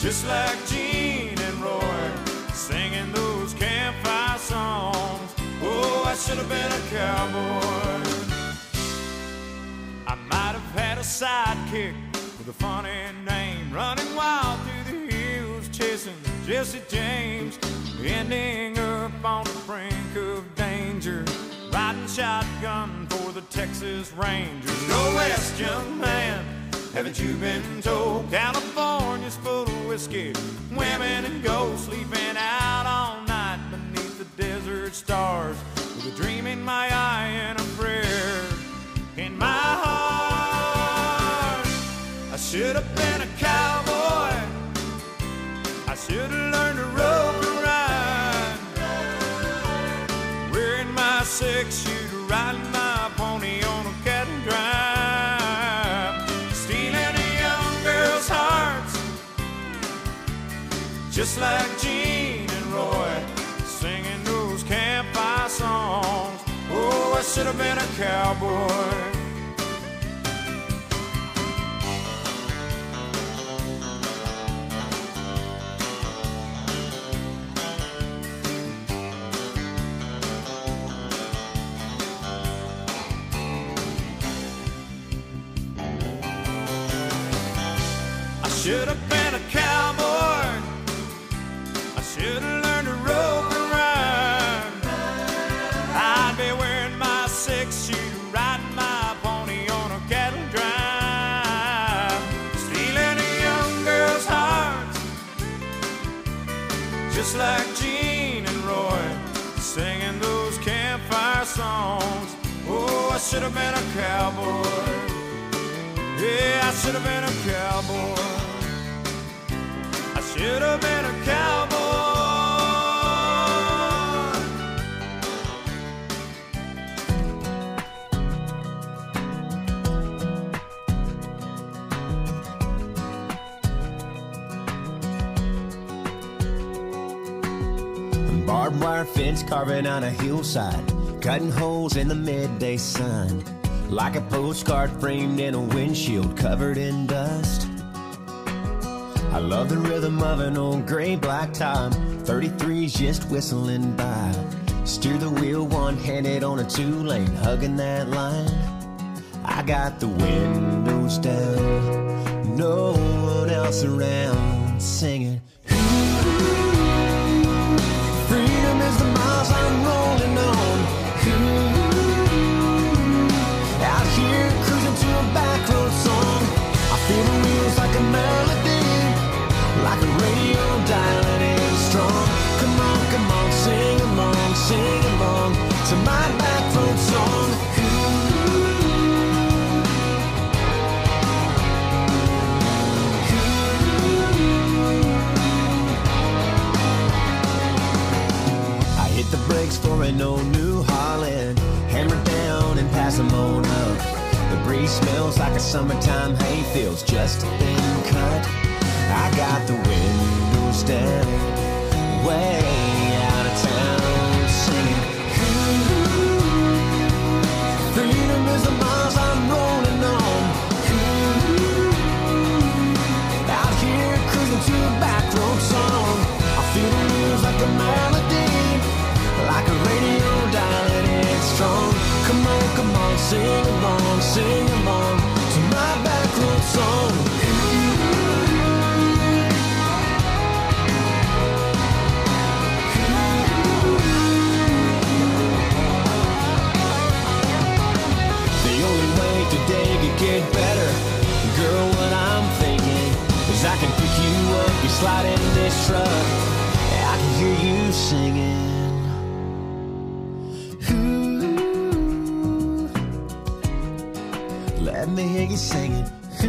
just like Gene and Roy, singing those campfire songs. Oh, I should have been a cowboy. I might have had a sidekick with a funny name, running wild through the hills, chasing Jesse James, ending up on the brink of danger, riding shotgun for the Texas Rangers. Go west, young man, haven't you been told? California's full of whiskey, women and gold, sleeping out all night beneath the desert stars, with a dream in my eye and a prayer in my heart. I should have been a cowboy, I should have learned to rope and ride, wearing my six-shooter, riding my pony on a cattle drive, stealing a young girl's hearts, just like Gene and Roy, singing those campfire songs. Oh, I should have been a cowboy. I should have been a cowboy, I should have learned to rope and ride, I'd be wearing my six-shooter, riding my pony on a cattle drive, stealing a young girl's heart, just like Gene and Roy, singing those campfire songs. Oh, I should have been a cowboy. Yeah, I should have been a cowboy. I should have been a cowboy. Barbed wire fence carving on a hillside, cutting holes in the midday sun, like a postcard framed in a windshield covered in dust. I love the rhythm of an old gray black top, 33's just whistling by. Steer the wheel one-handed on a two-lane, hugging that line. I got the windows down, no one else around, singing. Freedom is the miles I'm rolling on. Out here cruising to a back road song. I feel the wheels like a melody, like a radio dialing in strong. Come on, sing along to my back road song. I hit the brakes for an old New Holland, hammer down and pass them on up. The breeze smells like a summertime hayfields, just a thin cut. I got the windows down, way out of town, singing. Freedom is the miles I'm rolling on. Out here cruising to a back road song. I feel the wheels like a melody, like a radio dialing in strong. Come on, sing along to my back road song. The only way today could get better, girl, what I'm thinking is I can pick you up, you slide in this truck, I can hear you singing. Let me hear you singing.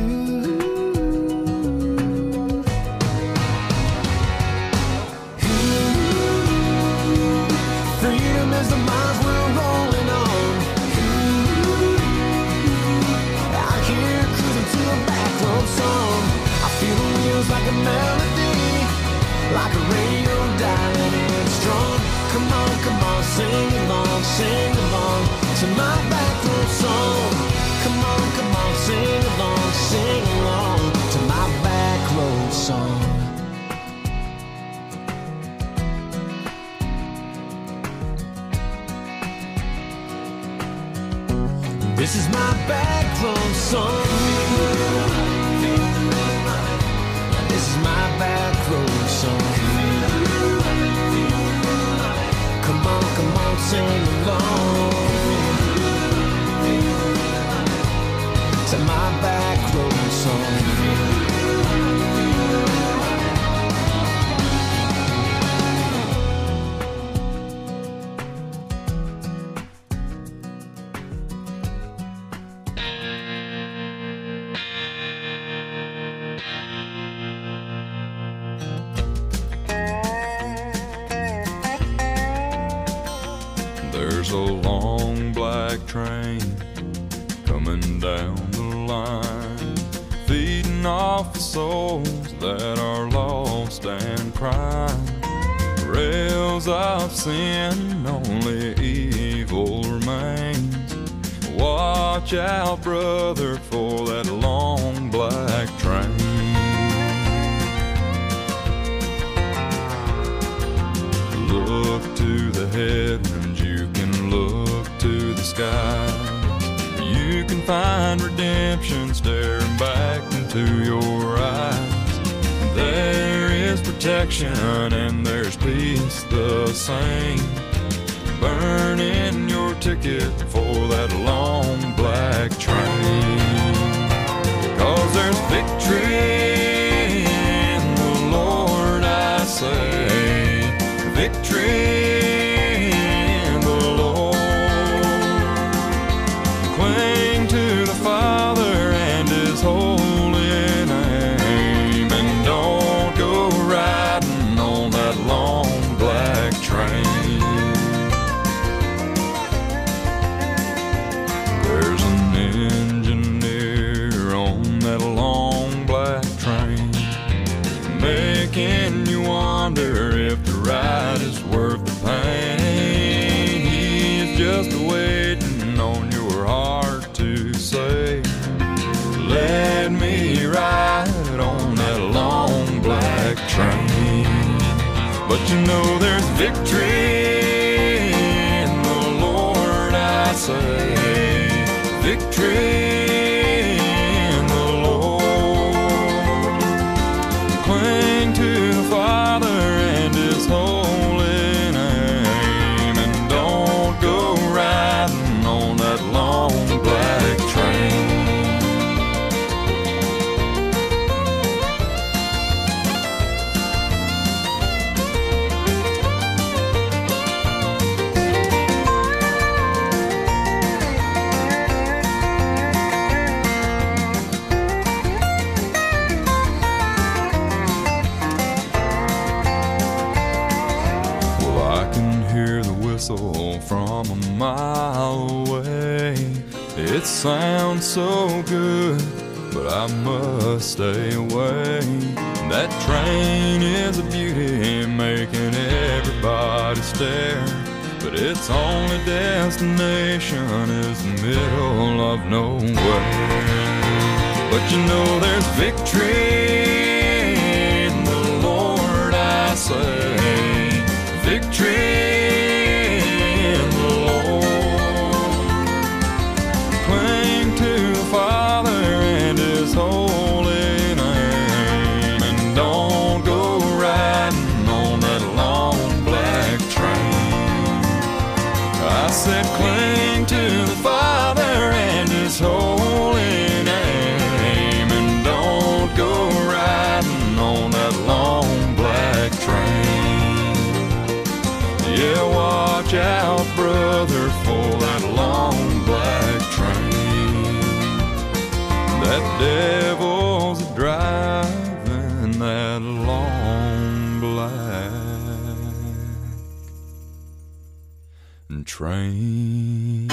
Freedom is the miles we're rolling on. Out here cruising to a back road song. I feel the wheels like a melody, like a radio dialing in strong. Come on, sing along to my back road song. Come on, sing along to my back road song. This is my back road song. This is my back road song. Come on, sing along to my back road song. There's a long black train coming down the line, feeding off the souls that are lost and crying. Rails of sin, only evil remains. Watch out, brother, for that long black train. Look to the heavens, you can look to the skies. You can find redemption staring back into your eyes. There is protection and there's peace the same. Burning your ticket for that long black train. 'Cause there's victory in the Lord, I say. Victory in the Lord. Cling to the Father and His holy name, and don't go riding on that long black train. There's an engineer on that long black train, making you wonder if the ride is worth the pain. He's just waiting on your heart to say, let me ride on that long black train. But you know there's victory in the Lord, I say. Victory in the Lord. Cling to the Father and His holy name, and don't go riding on that long black train. From a mile away, it sounds so good, but I must stay away. That train is a beauty, making everybody stare, but its only destination is the middle of nowhere. But you know there's victory in the Lord, I say. Victory. Father and His holy name, and don't go riding on that long black train. I said cling to the Father and His holy name, and don't go riding on that long black train. Yeah, watch out, brother, for that long black train. That devil's driving that long black train.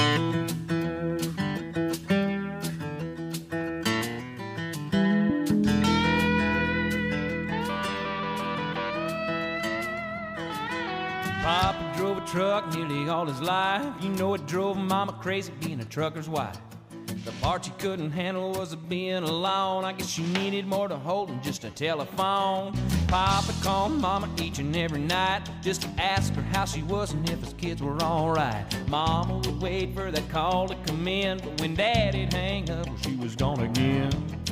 Papa drove a truck nearly all his life. You know it drove Mama crazy being a trucker's wife. The part she couldn't handle was being alone. I guess she needed more to hold than just a telephone. Papa called Mama each and every night just to ask her how she was and if his kids were alright. Mama would wait for that call to come in, but when Daddy'd hang up, well, she was gone again.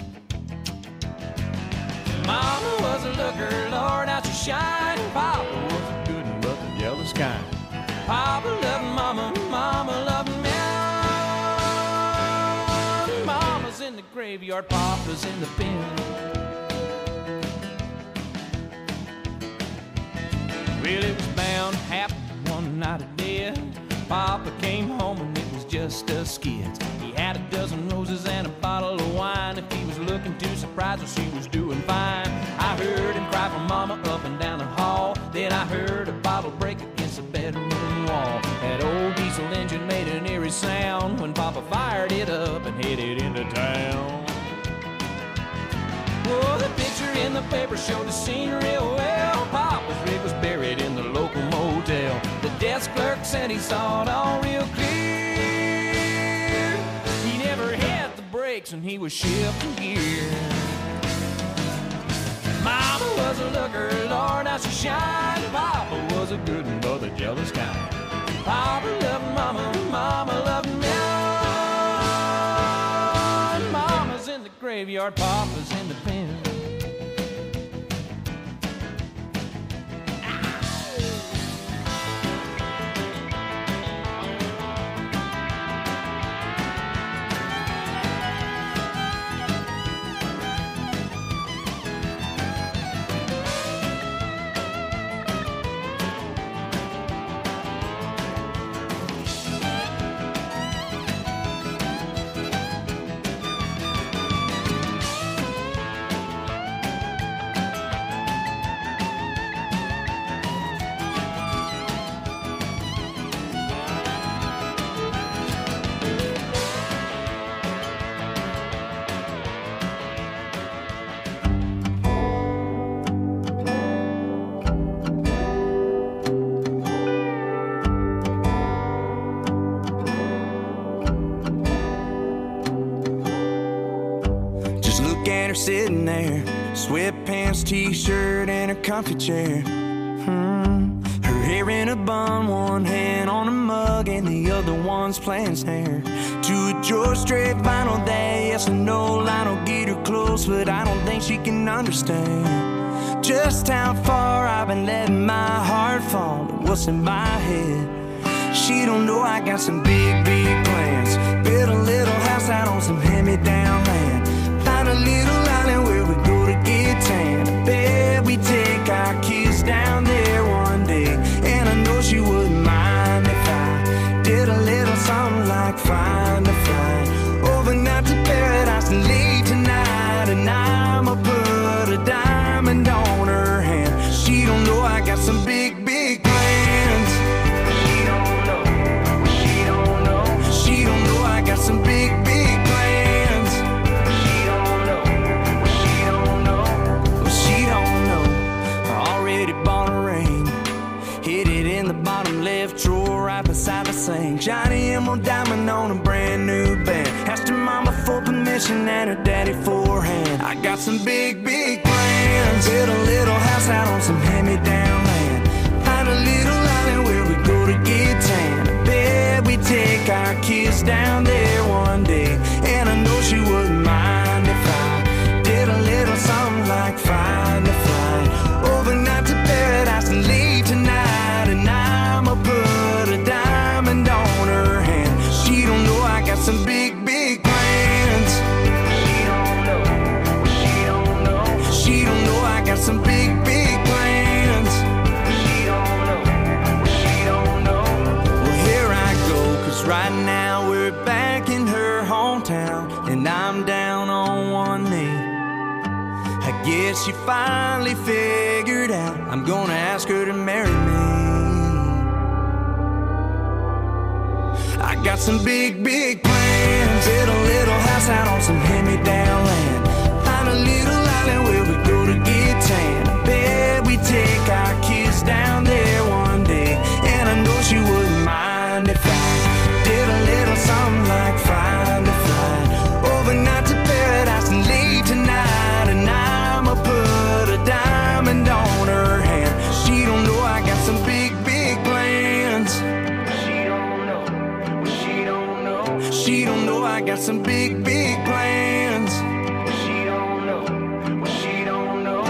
Mama was a looker, Lord, how she shined. Papa was a good one, but the jealous kind. Papa loved Mama, Mama loved me. Mama's in the graveyard, Papa's in the pen. Well, it was bound to happen one night of death. Papa came home and it was just us kids. He had a dozen roses and a bottle of wine. If he was looking too surprised, well, she was doing fine. I heard him cry for Mama up and down the hall. Then I heard a bottle break against the bedroom wall. That old diesel engine made an eerie sound when Papa fired it up and headed into town. Oh, the picture in the paper showed the scene real well. Papa's rig was buried in the local motel. The desk clerk said he saw it all real clear. He never had the brakes and he was shifting gear. Mama was a looker, Lord, how she shined. Papa was a good one, but the jealous kind. Papa loved Mama, Mama loved me. Mama's in the graveyard, Papa's in the pen. Sitting there, sweatpants, t-shirt, and her comfy chair. Her hair in a bun, one hand on a mug, and the other one's playing snare. To a George Strait vinyl that yes or no line will get her close, but I don't think she can understand just how far I've been letting my heart fall and what's in my head. She don't know I got some big, big plans. Build a little house out on some hand-me-down land. Find a little island where we go to get tan. I bet we take our kids down there one day. And I know she wouldn't mind if I did a little something like find a flight overnight to paradise and leave tonight. And I'ma put a diamond on her hand. She don't know I got some big, big plans. She don't know, she don't know. She don't know I got some big, big plans. Right beside the sink, Johnny Emerald diamond on a brand new band. Asked her mama for permission and her daddy for a hand. I got some big, big plans. Build a little house out on some hand-me-down land. Find a little island where we go to get tan. I bet we take our kids down there one day. And I know she wouldn't mind if I did a little something like find a flight overnight to paradise and leave tonight. And I'ma put a diamond on her hand. She don't know I got some big, big plans. She don't know, she don't know. She don't know I got some big, big plans. She don't know, she don't know. Well, here I go, cause right now we're back in her hometown. And I'm down on one knee. I guess she finally figured out I'm gonna ask her to marry me. I got some big, big plans. Build a little house out on some hand-me-down land. Find a little island where we go to get tan. I bet we take our kids down there one day. And I know she wouldn't mind if I did a little something like find a flight got some big, big plans. She don't know what she don't know.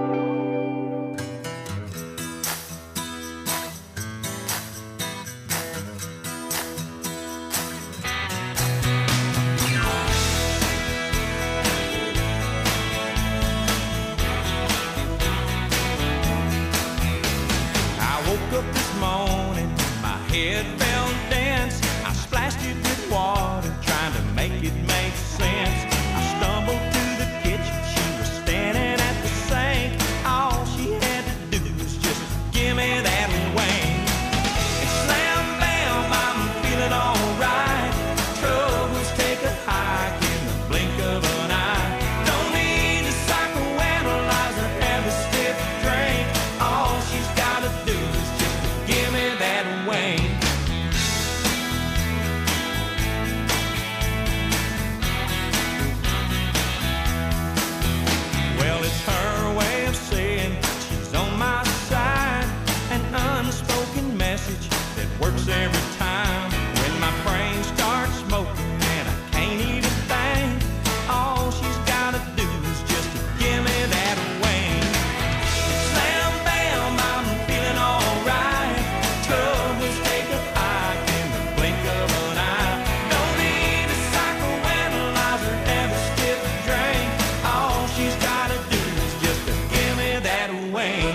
I woke up this morning, my head felt dense. I splashed it with water, trying to make it make sense. I stumbled to the kitchen, she was standing at the sink. All she had to do was just give me that wing. And slam bam, I'm feeling alright. Troubles take a hike in the blink of an eye. Don't need to psychoanalyze or have a stiff drink. All she's gotta do is just give me that wing. Well, it's her way of saying she's on my side. An unspoken message that works every time. When my brain starts smoking and I can't even think, all she's gotta do is just give me that wing. And slam bam, I'm feeling alright. Troubles take a hike in the blink of an eye. Don't need a psychoanalyze or have a stiff drink. All she's gotta do is just give me that wing.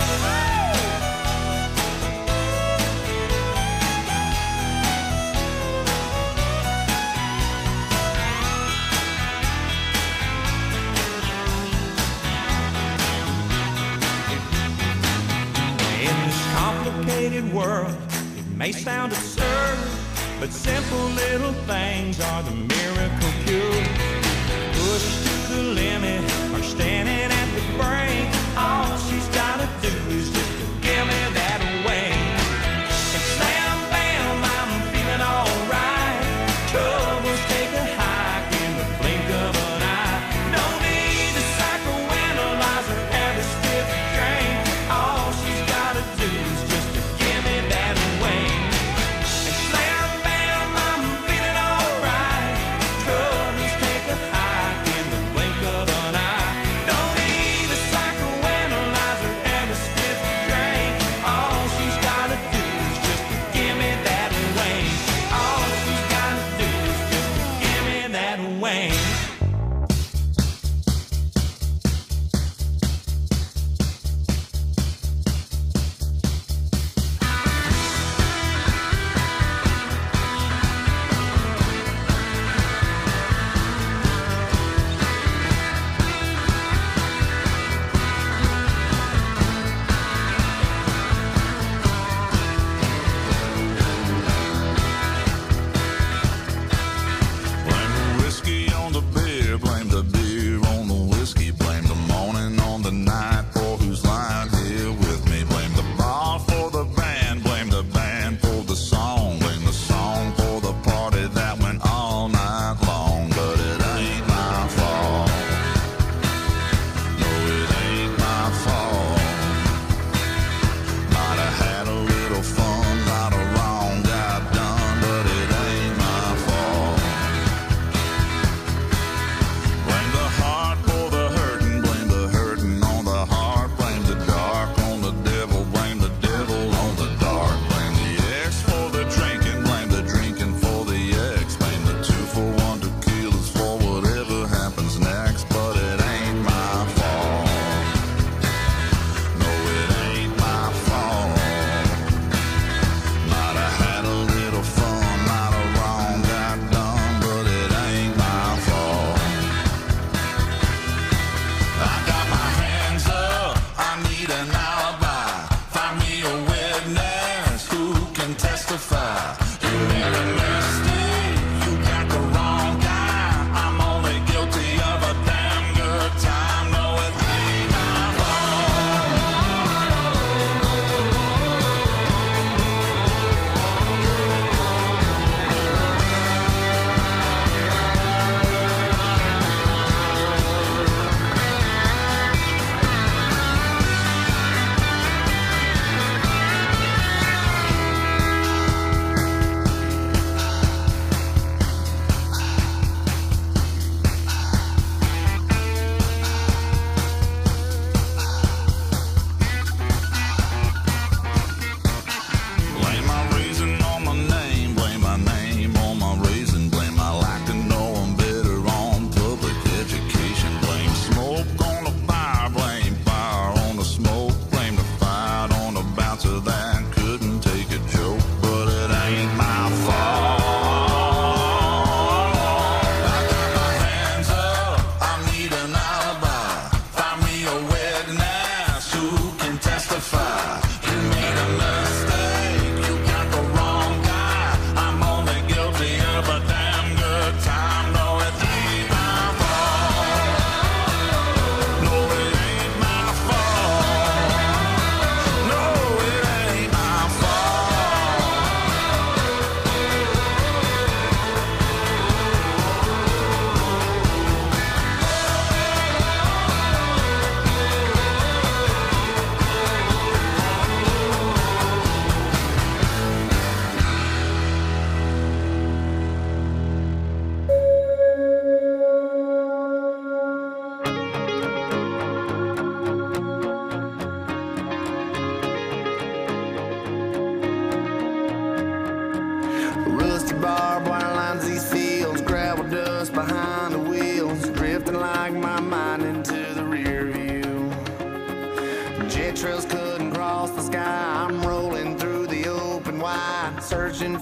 In this complicated world, it may sound absurd, but simple little things are the miracle cure. Pushed to the limit or standing at the brink, all she's gotta do is just give me that wing. And slam bam, I'm feeling alright. Troubles take a hike in the blink of an eye. Don't need a psychoanalyze or have a stiff drink. All she's gotta do is just give me that wing. And slam bam, I'm feeling alright. Troubles take a hike in the blink of an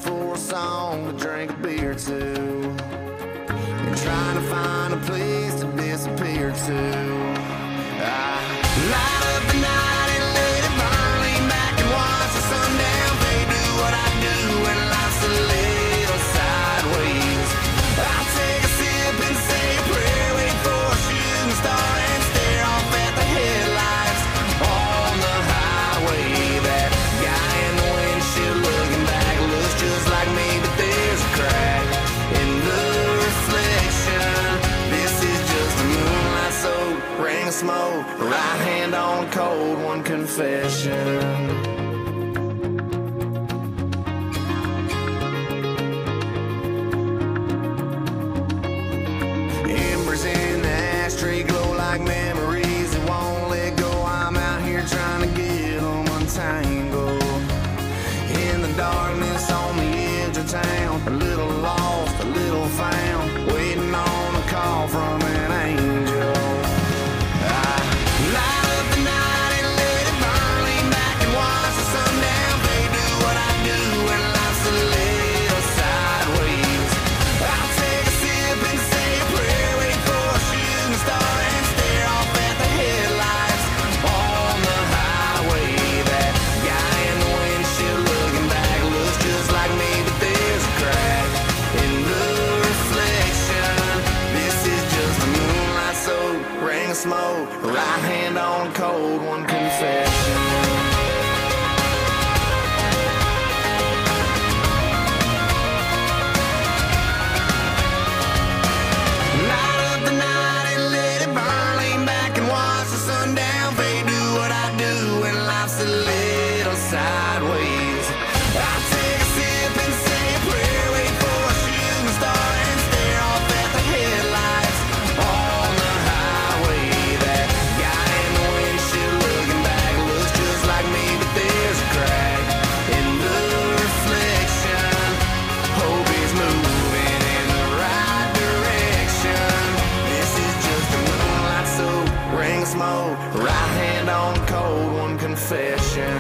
for a song to drink a beer to, and trying to find a place to disappear to. I light up the night and let it burn, lean back and watch the sundown fade. Do what I do when life's a little sideways. I take a sip and say a prayer, wait for a shooting star and stare off at the headlights on the highway. That guy in the windshield looking back looks just like me, but there's a crack in the reflection. This is just a moonlight soaked ring of smoke, right hand on a cold one confession. Embers in the ashtray glow like memories that won't let go. I'm out here trying to get them untangled. In the darkness on the edge of town, a little lost, a little found, waiting on a call from an angel. I light up the night and let it burn, lean back and watch the sundown fade. Do what I do when life's a little sideways. I'll take a sip and say a prayer, wait for a shooting star and stare off at the headlights on the highway. That guy in the windshield looking back looks just like me, but there's a crack in the reflection. This is just a moonlight soaked ring of smoke, right hand on a cold one confession. Light up the night and let it burn, lean back and watch the sundown fade. Do what I do when life's a little sideways. I take a sip and say a prayer, wait for a shooting star and stare off at the headlights on the highway. That guy in the windshield looking back looks just like me, but there's a crack in the reflection. Hope he's moving in the right direction. This is just a moonlight soaked ring of smoke, right hand on a cold one confession.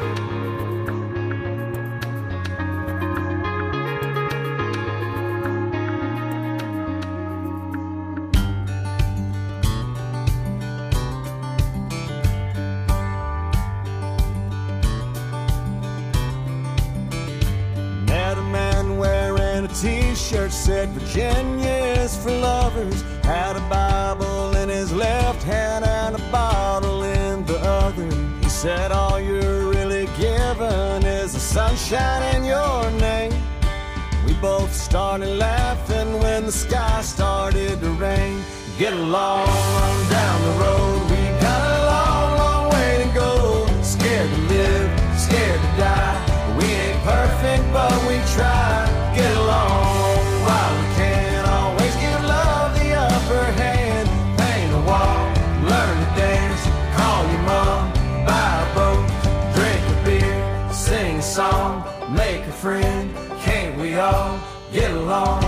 Met a man wearing a t-shirt said Virginia is for lovers. Had a Bible in his left hand and a bottle in the other. He said all you're really given is the sunshine in your name. We both started laughing when the sky started to rain. Get along on down the road, we got a long, long way to go. Scared to live, scared to die. We ain't perfect, but we try. Get along while we can. Always give love the upper hand. Paint a wall, learn to dance. Call your mom, buy a boat, drink a beer, sing a song, make a friend. Can't we all get along?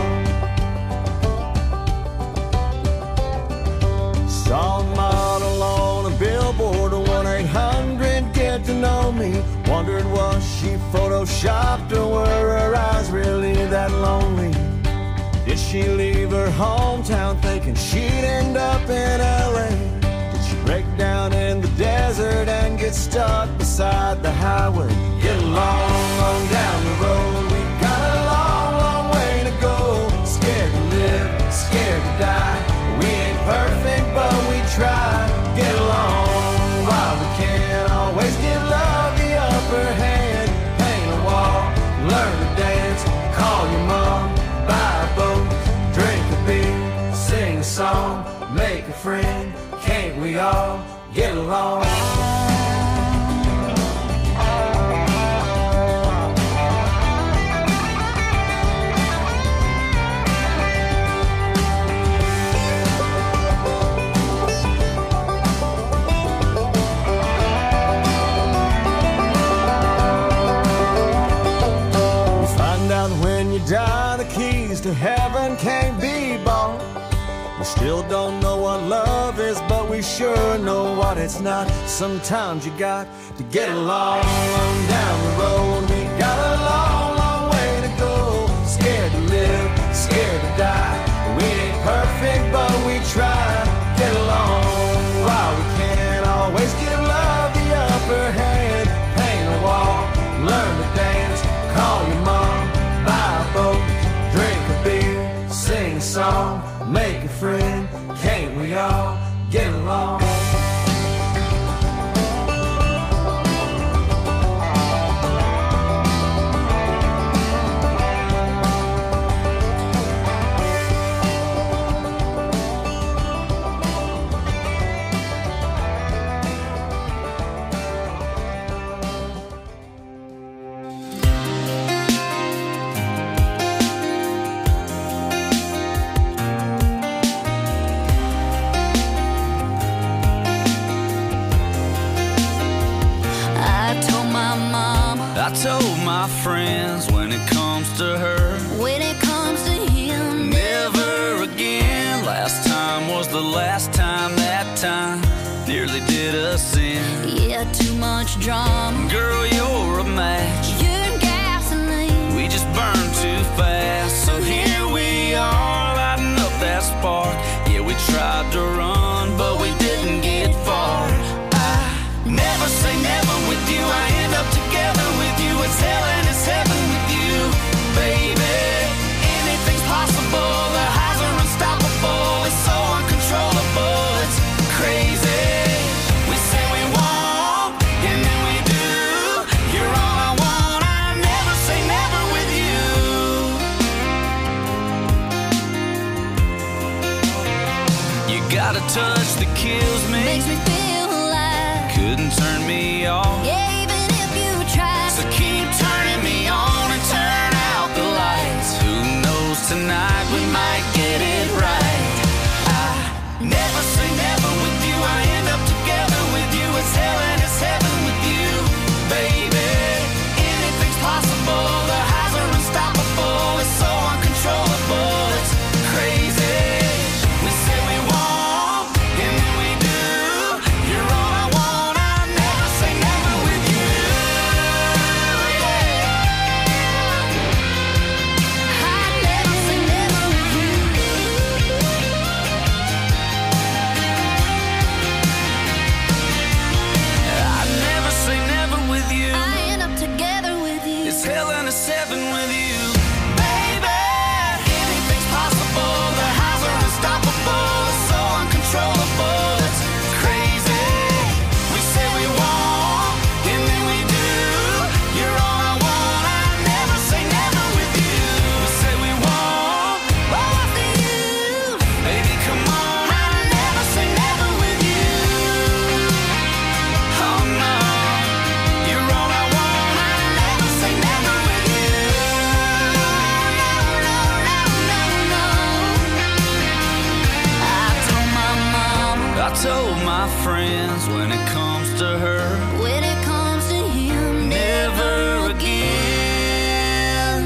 Saw a model on a billboard, 1-800-GET-TO-KNOW ME. Wondered was she photoshopped or were her eyes really that lonely? Did she leave her hometown thinking she'd end up in LA? Did she break down in the desert and get stuck beside the highway? Get along on down the road, we got a long, long way to go. Scared to live, scared to die. We ain't perfect, but we try. Get along while we can. Always give love the upper hand. Paint a wall, learn to dance. Call your mom, buy a boat, drink a beer, sing a song, make a friend. Can't we all get along? Die, the keys to heaven can't be bought. We still don't know what love is, but we sure know what it's not. Sometimes you got to get along down the road. We got a long, long way to get along. I told my friends when it comes to her, when it comes to him, never again. Last time was the last time, that time nearly did us in. Yeah, too much drama. Girl, you're a match. You're gasoline. We just burn too fast. So here we are, lighting up that spark. Yeah, we tried to run, but we didn't get far. I never say never with you. I end up together with you. It's hell and it's heaven with you, baby. Anything's possible. The highs are unstoppable. It's so uncontrollable. It's crazy. We say we won't, and then we do. You're all I want. I never say never with you. You got a touch that kills me. Makes me feel alive. Couldn't turn me off. Yeah, even if you try. So keep turning me on and turn out the lights. Who knows, tonight we might get it right. I never say never with you. I end up together with you. It's hell and it's heaven with you, baby. Anything's possible. The highs are unstoppable. It's so uncontrollable. It's crazy. We say we won't, and then we do. You're all I want. I never say never with you. I never say never with you. I never say never with you. I end up together with you. It's hell and it's heaven with you, baby. Anything's possible. The highs are unstoppable. It's so uncontrollable. It's crazy. We say we won't, and then we do. You're all I want. I never say never with you. We say we won't. Well, what's the use? Baby, come on. I never say never with you. Oh no, you're all I want. I never say never with you. No, no, no. I told my mom, I told my friends when it comes to her, when it comes to him, never again.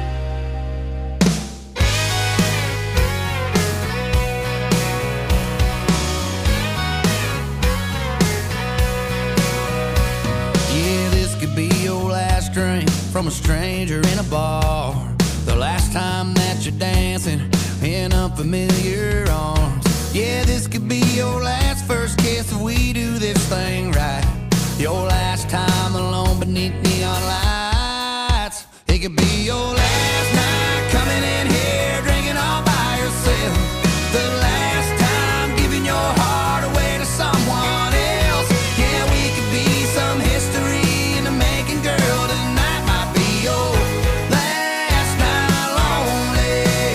Yeah, this could be your last drink from a stranger in a bar. The last time that you're dancing in unfamiliar arms. Yeah, this could be your last first kiss if we do this thing right. Your last time alone beneath neon lights. It could be your last night coming in here drinking all by yourself. The last time giving your heart away to someone else. Yeah, we could be some history in the making, girl. Tonight might be your last night lonely.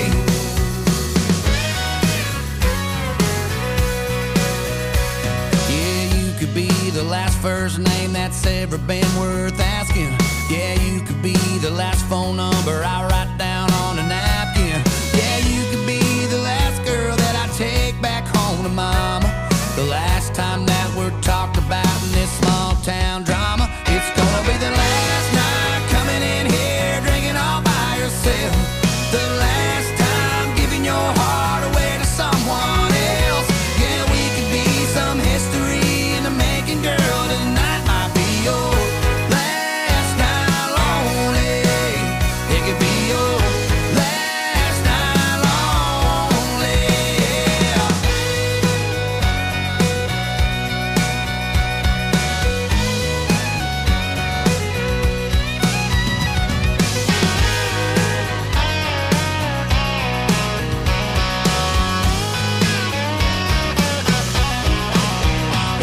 Yeah, you could be the last first name that's ever been worth asking. Yeah, you could be the last phone number I write down on a napkin. Yeah, you could be the last girl that I take back home to mama. The last time that we're talked about in this small town drama. It's gonna be the last night coming in here drinking all by yourself. The last time giving your heart away to someone else. Yeah, we could be some history in the making, girl. Tonight might be your last night lonely. It could be your last night lonely. Yeah.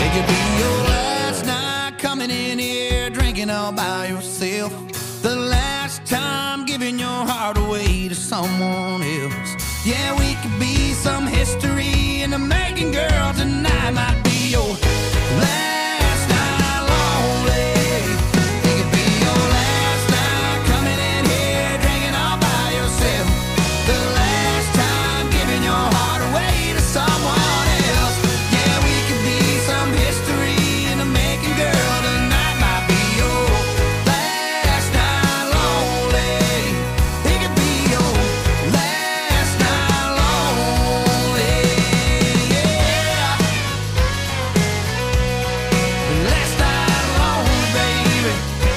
It could be your last night coming in here drinking all by yourself. The last time giving your heart away to someone else. Yeah, we could be some history in the making, girl. Tonight might be your last night lonely. It could be your last night coming in here drinking all by yourself. The last time giving your heart away to someone else. Yeah, we could be some history in the making, girl. Tonight might be your last night lonely. It could be your last night lonely. Yeah, last night lonely, baby.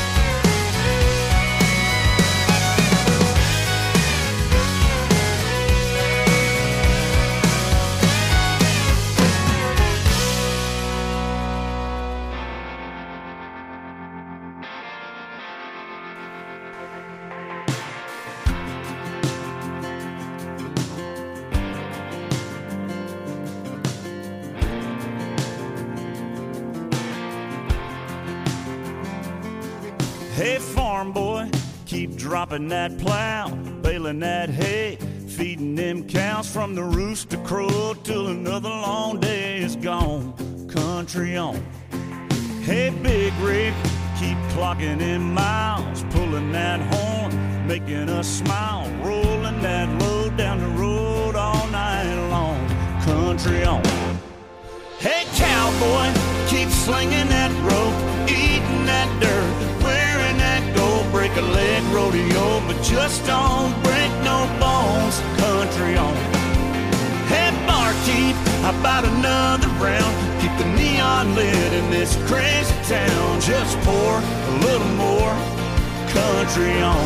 Hey, farm boy, keep dropping that plow, baling that hay, feeding them cows from the rooster crow till another long day is gone. Country on. Hey, big rig, keep clocking in miles, pulling that horn, making us smile, rolling that load down the road all night long. Country on. Hey, cowboy, keep slinging that rope, eating that dirt, wearing that gold, break a leg rodeo, but just don't break no bones. Country on. Hey, barkeep, how about another round? Keep the neon lit in this crazy town. Just pour a little more. Country on.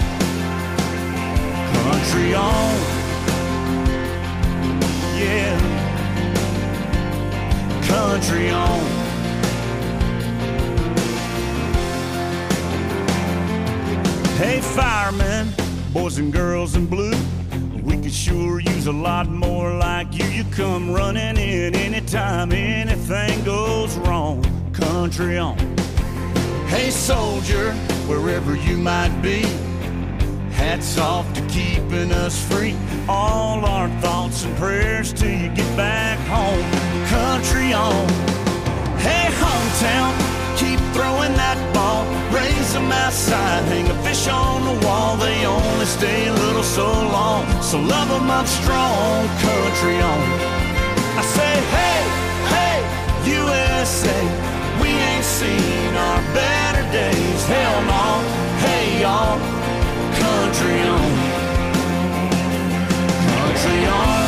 Country on. Yeah. Country on. Hey, firemen, boys and girls in blue, we could sure use a lot more like you. You come running in anytime anything goes wrong. Country on. Hey, soldier, wherever you might be, hats off to keeping us free. All our thoughts and prayers till you get back home. Country on. Hey, hometown, keep throwing that ball, raise them outside, hang a fish on the wall. They only stay a little so long, so love them up strong. Country on. I say, hey, hey, USA, we ain't seen our better days. Hell no, hey y'all. Country on. Country on.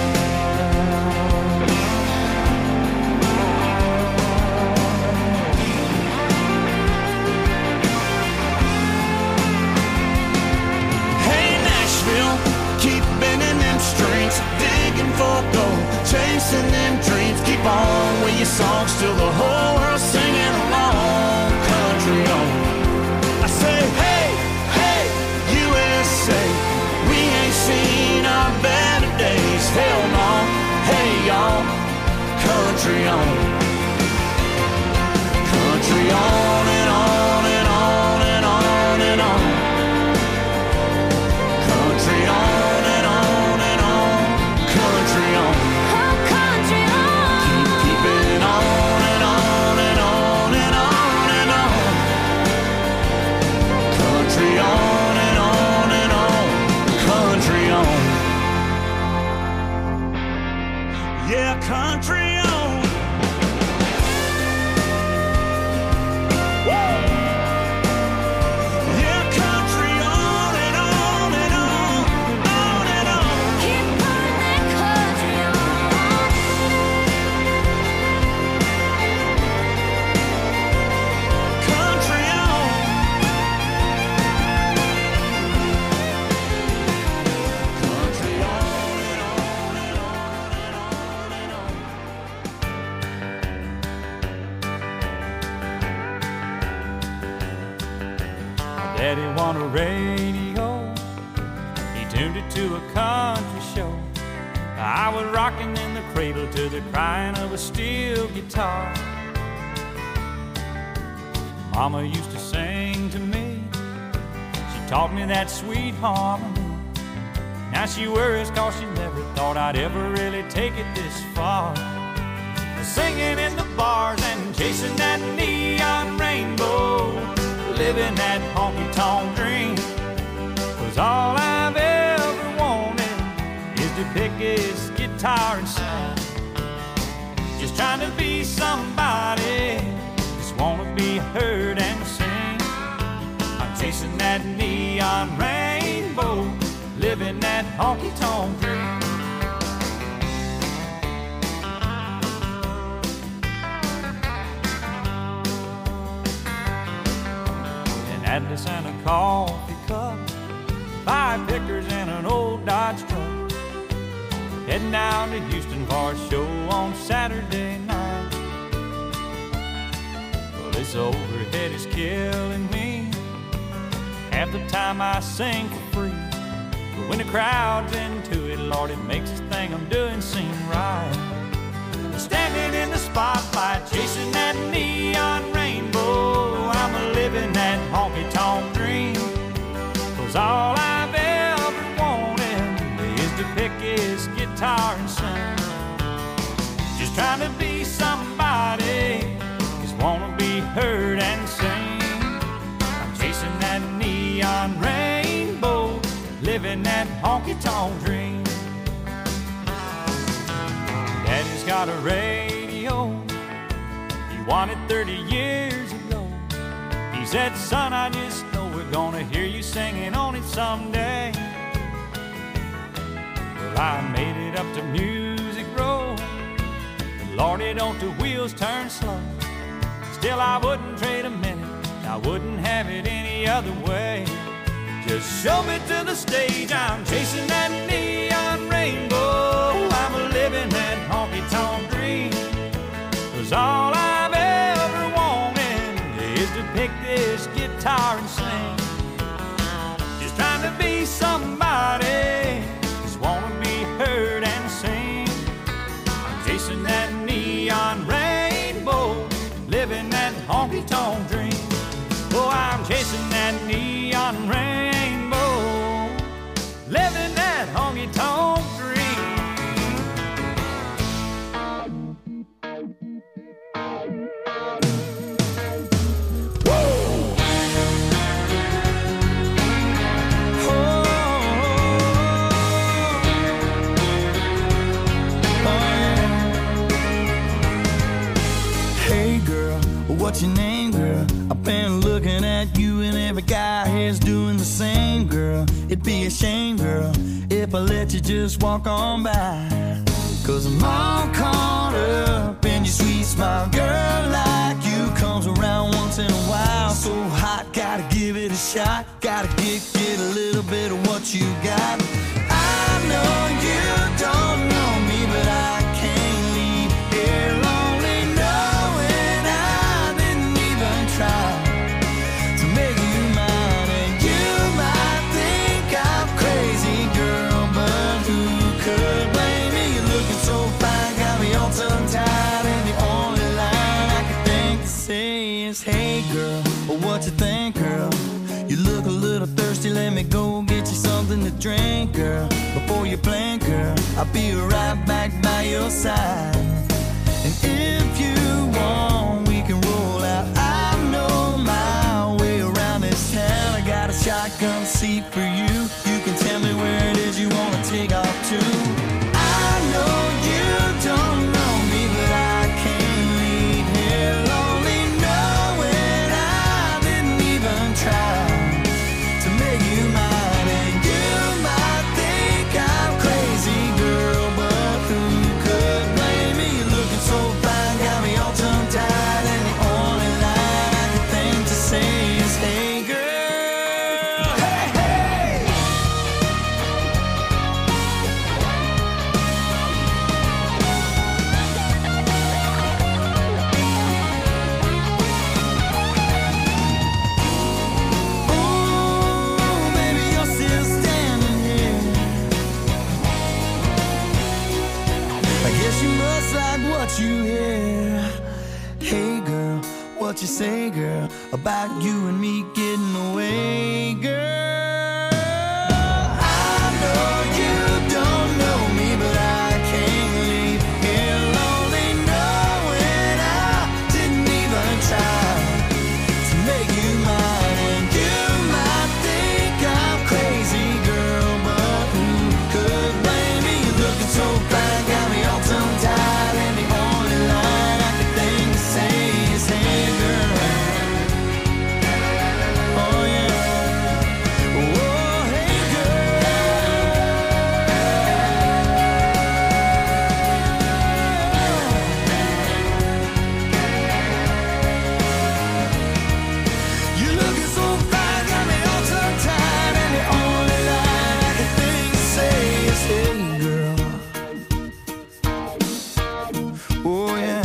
Keep bending them strings, digging for gold, chasing them dreams. Keep on with your songs till the whole world's singing along. Country on. I say, hey, hey, USA, we ain't seen our better days. Hell no, hey y'all. Country on. Country on and on and on and on and on. Country on. Country on. Woo! Yeah, country on and on and on and on. Keep putting that country on. Country on. Country on and on and on and on and on. Daddy wanted a radio, he tuned it to a country show. I was rocking in the cradle to the crying of a steel guitar. Mama used to sing to me. She taught me that sweet harmony. Now she worries 'cause she never thought I'd ever really take it this far. Singing in the bars and chasing that neon rainbow, living that honky-tonk dream. 'Cause all I've ever wanted is to pick his guitar and sing. Just trying to be somebody, just wanna be heard and sing. I'm chasing that neon rainbow, living that honky-tonk dream. Atlas and a coffee cup, 5 pickers and an old Dodge truck. Heading down to Houston for a show on Saturday night. Well, this overhead is killing me. Half the time I sing for free, but when the crowd's into it, Lord, it makes this thing I'm doing seem right. Standing in the spotlight, chasing that neon rainbow, I'm living that honky-tonk dream. 'Cause all I've ever wanted is to pick his guitar and sing. Just trying to be somebody, just wanna be heard and sing. I'm chasing that neon rainbow, living that honky-tonk dream. Daddy's got a radio, he won it 30 years ago. He said, son, I just know we're gonna hear you singing on it someday. Well, I made it up to Music Row. Lordy, don't the wheels turn slow. Still, I wouldn't trade a minute, I wouldn't have it any other way. Just show me to the stage, I'm chasing that neon rainbow. I'm living that honky-tonk dream. 'Cause all I've ever wanted is to pick this guitar and sing. Just trying to be somebody, just wanna be heard and sing. I'm chasing that neon rainbow, living that honky-tonk dream. Oh, I'm chasing that neon rainbow, living that honky-tonk dream. What's your name, girl? I've been looking at you and every guy here's doing the same, girl. It'd be a shame, girl, if I let you just walk on by. 'Cause I'm all caught up in your sweet smile. Girl like you comes around once in a while. So hot, gotta give it a shot. Gotta get a little bit of what you got. I know you don't know me, but I can't leave here lonely knowing I didn't even try to make you mine. And you might think I'm crazy, girl, but who could blame me? You're looking so fine, got me all tongue-tied, and the only line I can think to say is, hey girl, what you think, girl? You look a little thirsty, let me go get you something to drink, girl. Before you blink, girl, I'll be right back by your side. And if you want, we can roll out. I know my way around this town. I got a shotgun seat for you. You can tell me where it is you wanna take off to. I know you don't know me, but I can't leave here lonely knowing I didn't even try to make you mine. And you might think I'm crazy, girl, but who could blame me? You're looking so fine, got what you say, girl, about you and me getting away, girl. I know you don't know me, but I can't leave here lonely, knowing I didn't even try to make you mine. And you might think I'm crazy, girl, but who could blame me? You're looking so fine, got me all tongue-tied, and the only line I could think to say is, hey, girl. Oh, yeah. Oh, hey, girl. You're looking so fine, got me all tongue-tied, and the only line I could think to say is, hey, girl. Oh, yeah.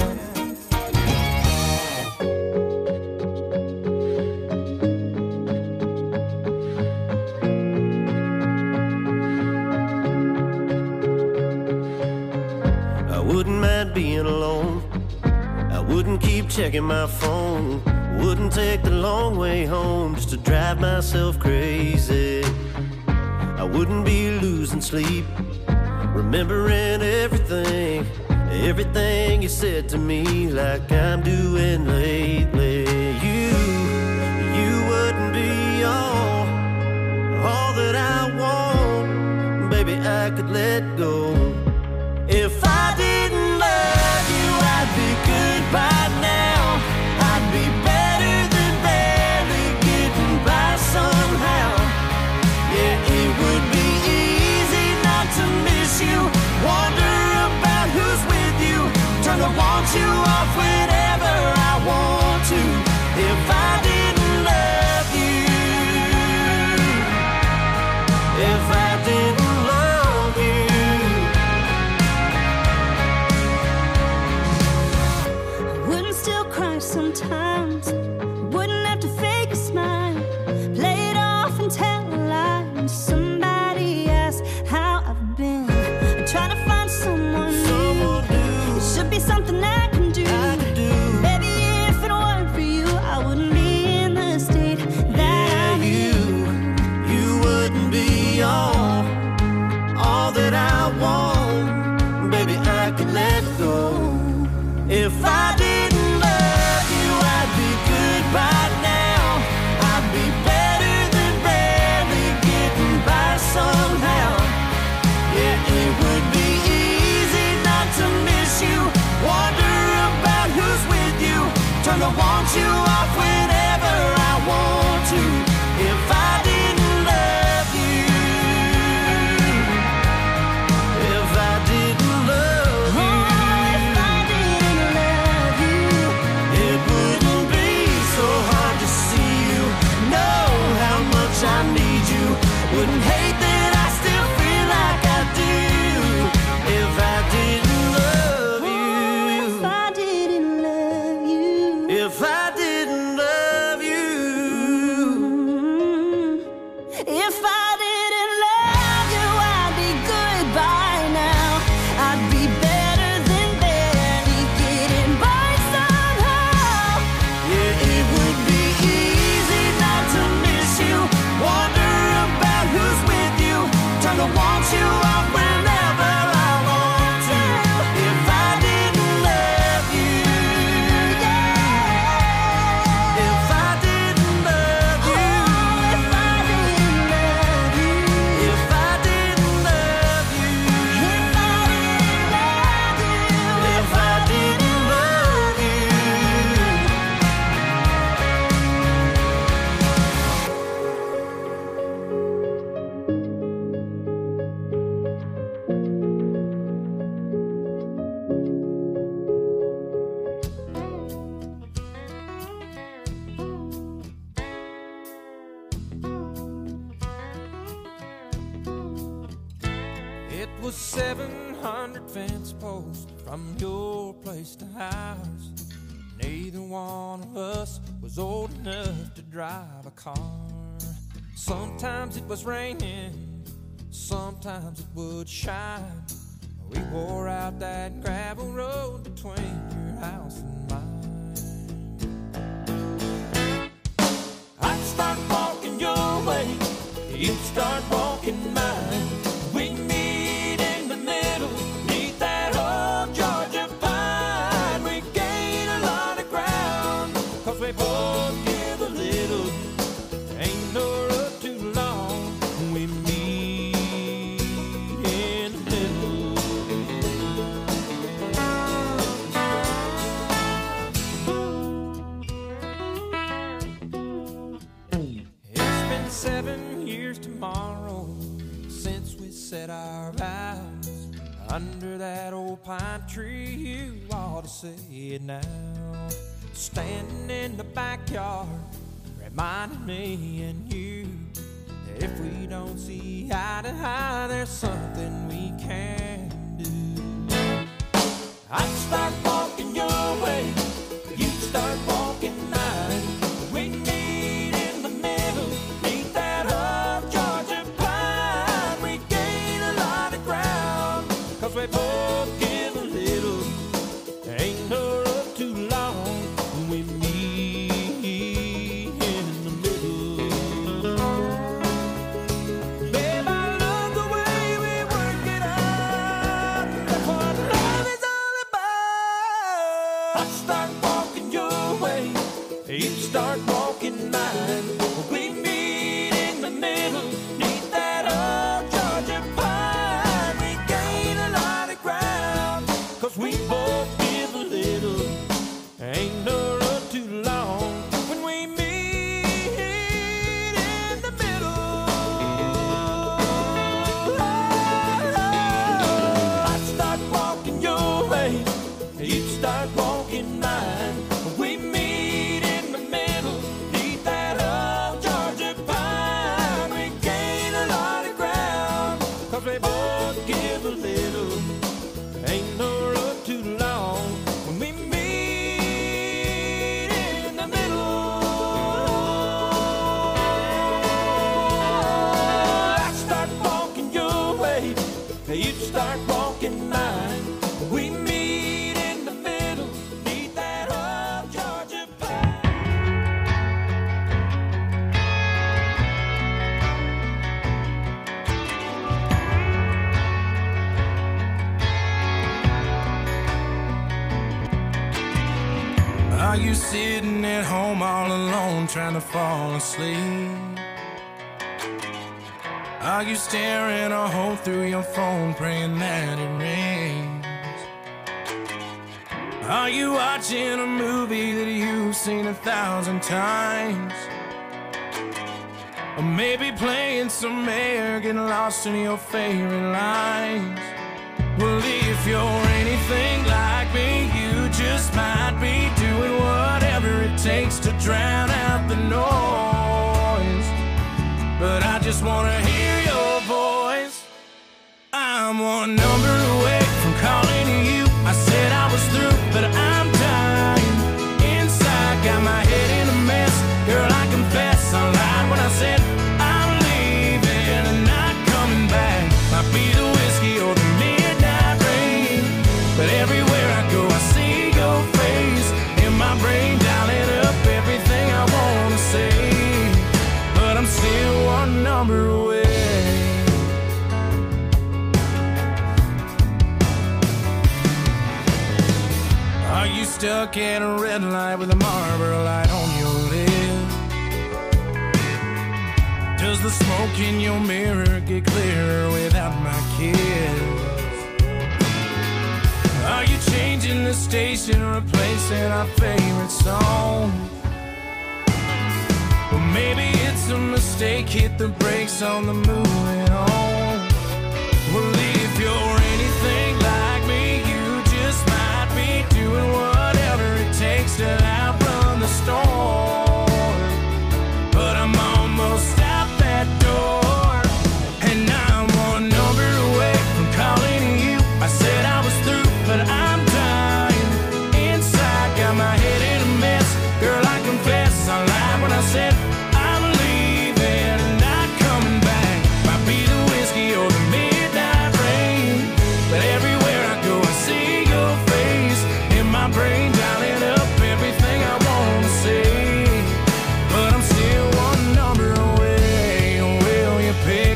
I wouldn't mind being alone. I wouldn't keep checking my phone. Wouldn't take the long way home just to drive myself crazy. I wouldn't be losing sleep, remembering everything, everything you said to me, like I'm doing lately. You wouldn't be all that I want. Baby, I could let go. If I didn't love you, I'd be good by now. I'd be better than barely getting by somehow. Yeah, it would be easy not to miss you, wonder about who's with you, turn the want you off whenever I want to. If I didn't love you, if I didn't love you. Wouldn't still cry sometimes. Wouldn't have to fake a smile. Play it off and tell a lie. When somebody asks how I've been, I try to find someone new. It should be something I can do. Baby, if it weren't for you, I wouldn't be in the state that I'm in. You wouldn't be all that I want. Baby, I could let go. If I didn't love you, I'd be good by now. I'd be better than barely getting by somehow. Yeah, it would be easy not to miss you, wonder about who's with you, turn the want you off whenever I want to. If I didn't love you, if I didn't love you, If I didn't love you, it wouldn't be so hard to see you, know how much I need you, wouldn't hate that I still feel like I do. If I didn't love if you, I didn't love you, if I didn't love you. if I didn't love you, I'd be good by now. I'd be better than barely getting by somehow. Yeah, it would be easy not to miss you, wonder about who's with you, turn to want you off whenever I want to. If I didn't love you, if I didn't love you, If I didn't love you, if I didn't love you, if I didn't love you, if I didn't love you. It was 700 fence posts from your place to ours. Neither one of us was old enough to drive a car. Sometimes it was raining, sometimes it would shine. We wore out that gravel road between your house and mine. start walking mine. We meet in the middle, neath that old Georgia pine. We gain a lot of ground, 'cause we both give a little. Ain't no road too long, we meet in the middle. It's been 7 years tomorrow since we set our vows under that old pine tree. You ought to say it now. Standing in the backyard, reminding me and you that if we don't see eye to eye, there's something we can do. I'd start walking your way, you'd start walking mine. We meet in the middle, neath that old Georgia pine. We gain a lot of ground, 'cause we both give a little. Ain't no road too long, we meet in the middle. Babe, I love the way we work it out. That's what love is all about. I start walking your way, you start walking mine. We meet in the middle, neath that old Georgia pine. We gain a lot of ground, 'cause we both give a little. Ain't no road too long when we meet in the middle. I'd start walking your way, you'd start walking mine. We meet in the middle, neath that old Georgia pine. We gain a lot of ground, 'cause we both give a little. Ain't no road too long when we meet in the middle. I start walking your way, you start walking mine. We meet in the middle, neath that old Georgia pine. Are you sitting at home all alone trying to fall asleep? Are you staring a hole through your phone praying that it rains? Are you watching a movie that you've seen 1,000 times? Or maybe playing some air, getting lost in your favorite lines? Well, if you're anything like me, you just might be doing whatever it takes to drown out the noise. But I just wanna hear your voice. I'm one number away from calling you. I said I was through, but I'm dying inside. Got my head in a mess. Girl, I confess I lied when I said I'm leaving and not coming back. Might be the whiskey or the midnight rain, but everywhere I go I see your face in my brain, dialing up everything I wanna say. But I'm still one number away. Are you stuck at a red light with a Marlboro light on your lip? Does the smoke in your mirror get clearer without my kiss? Are you changing the station, replacing our favorite song? Well, maybe it's a mistake, hit the brakes on the moving on. Well, if you're anything like me, you just might be doing whatever it takes to outrun the storm. But I'm almost out that door, and I'm one number away from calling you. I said I was through, but I'm dying inside. Got my head in a mess. Girl, I confess I lied when I said I'm leaving and not coming back. Might be the whiskey or the midnight rain, but everywhere I go I see your face in my brain, dialing up everything I wanna say. But I'm still one number away. Will you pay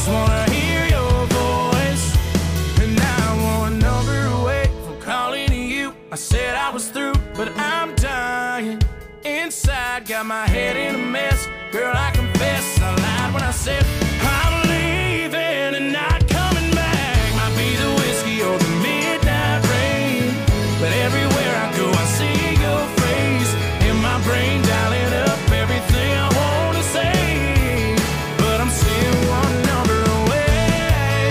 just wanna hear your voice. And now I'm one number away from calling you. I said I was through, but I'm dying inside. Got my head in a mess. Girl, I confess I lied when I said I'm leaving and not coming back. Might be the whiskey or the midnight rain, but everywhere I go I see your face in my brain, dialing up everything I wanna say. But I'm still one number away,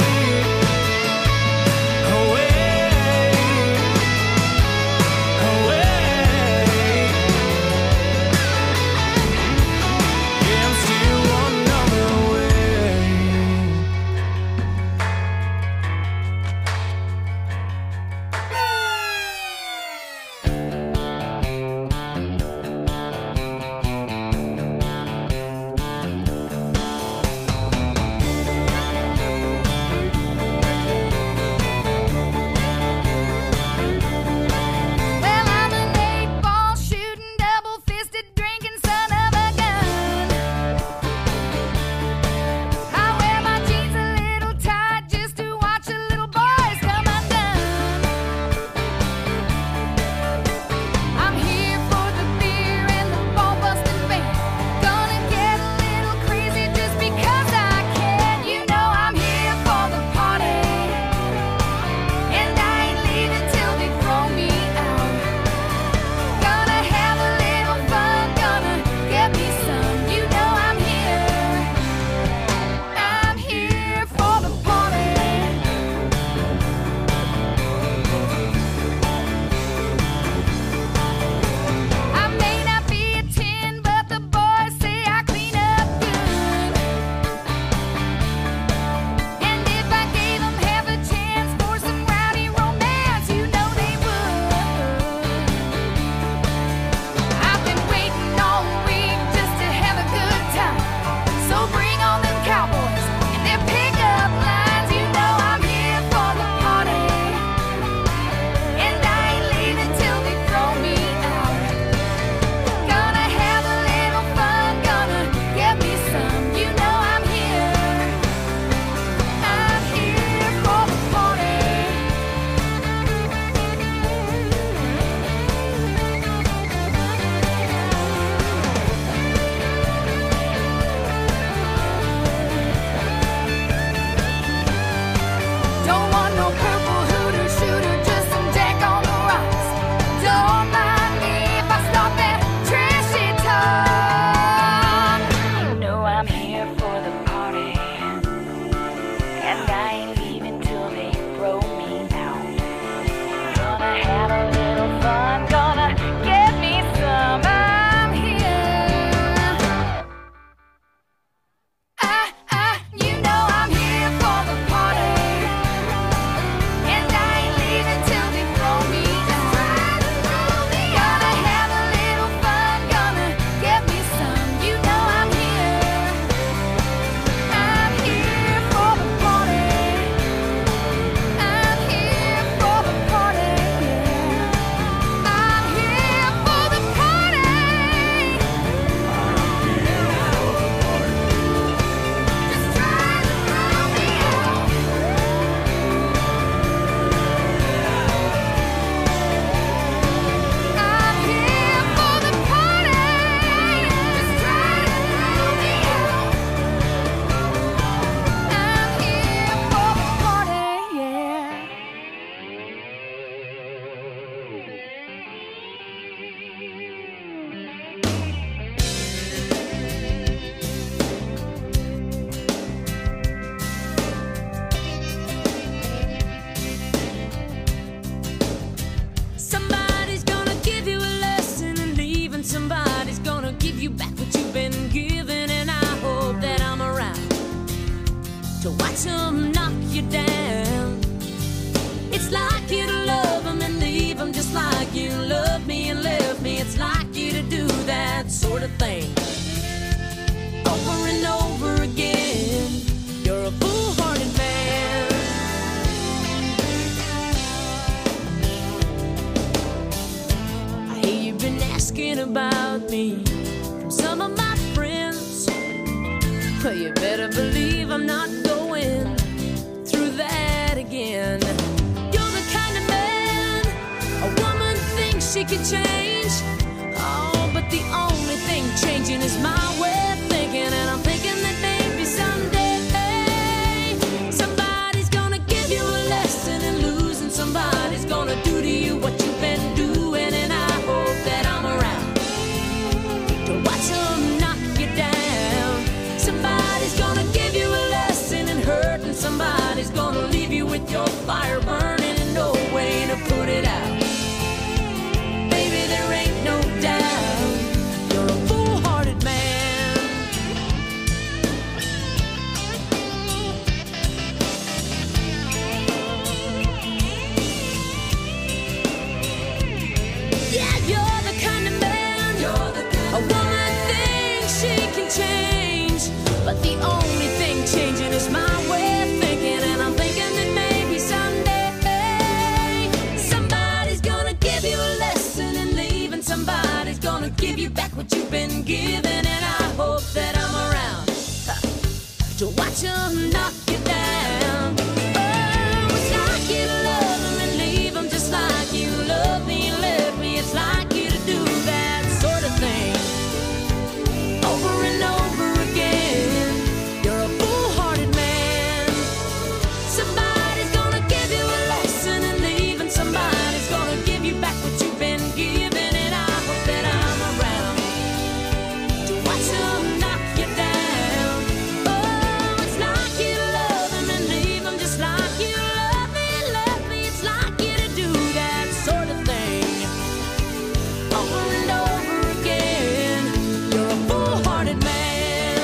away, away. Yeah, I'm still one number away. Well, I'm an 8-ball shooting, double-fisted drinking son of a gun. I wear my jeans a little tight just to watch the little boys come undone. I'm here for the beer and the ball-busting band. Gonna get a little crazy just because I can. You know I'm here for the party, and I ain't leaving till they throw me out. Gonna have a little fun, gonna get me some. You know I'm here for the party. I may not be a 10, but the boys say I clean up good. And if I gave them half a chance for some rowdy romance, you know they would. I've been waiting all week just to have a good time. So bring on them cowboys and their pickup lines. You know I'm here for the party, and I ain't leaving till they throw me out. Gonna have a little fun, gonna get me some. You know I'm here for the party. Don't want no purple hooter shooter, just some Jack on the rocks. Don't mind me if I start that trashy talk. You know I'm here for the party, and I ain't leaving till they throw me out. Gonna have a little fun, gonna get me some. I'm here. You know I'm here for the party, and I ain't leaving till they throw me out. Gonna have a little fun, gonna get me some. You know I'm here for the party. I'm here for the party. I'm here for the party. Just try to throw me out. I'm here for the party. Just try to throw me out. I'm here for the party, yeah. Somebody's gonna give you a lesson in leaving. Somebody's gonna give you back what you've been given. And I hope that I'm around to watch them knock you down. It's like you to love them and leave them, just like you loved me and left me. It's like you to do that sort of thing over and over again. You're a foolhardy man. I hear you've been asking about me from some of my friends. Well, you better believe I'm not going with your fire burning and no way to put it out. Baby, there ain't no doubt you're a foolhardy man. Yeah, you're the kind of man a woman thinks she can change, but the only thing changing is my way of thinking. And I'm thinking that maybe someday somebody's gonna give you a lesson in leaving. Somebody's gonna give you back what you've been given. And I hope that I'm around to watch them knock you down. Oh, it's like you to love them and leave them, just like you love me and left me. It's like you to do that sort of thing over and over again. You're a foolhardy man. Somebody's gonna give you a lesson in leaving. Somebody's gonna give you back what you've been given. And I hope that I'm around to watch them knock you down. Oh, it's like you to love them and leave them, just like you love me and left me. It's like you to do that sort of thing over and over again. You're a foolhardy man.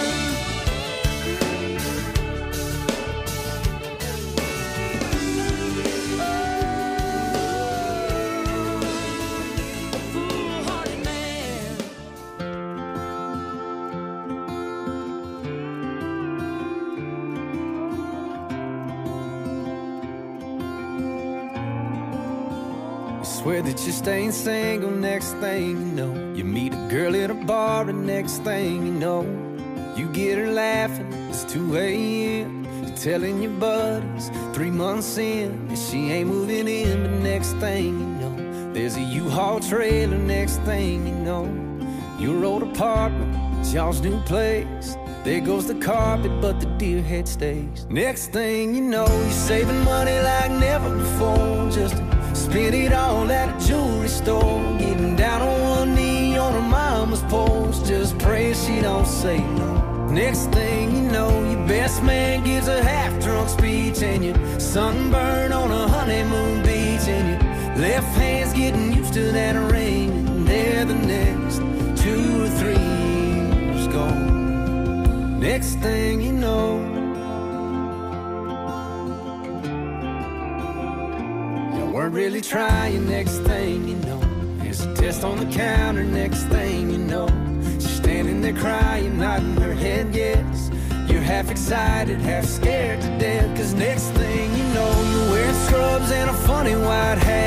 A foolhardy man. You swear that you're staying single, next thing you know, you meet a girl at a bar, and next thing you know, you get her laughing. It's 2 a.m. You're telling your buddies 3 months in that she ain't moving in. But next thing you know, there's a U-Haul trailer. Next thing you know, your old apartment, it's y'all's new place. There goes the carpet, but the deer head stays. Next thing you know, you're saving money like never before, just to spend it all at a jewelry store. Getting down on one knee on her mama's porch, just pray she don't say no. Next thing you know, your best man gives a half-drunk speech, and you're sunburned on a honeymoon beach, and your left hand's getting used to that ring, and there the next 2 or 3 years gone. Next thing you know, you weren't really trying. Next thing you know, there's a test on the counter. Next thing you know, she's standing there crying, nodding her head yes. You're half excited, half scared to death, 'cause next thing you know, you're wearing scrubs and a funny white hat.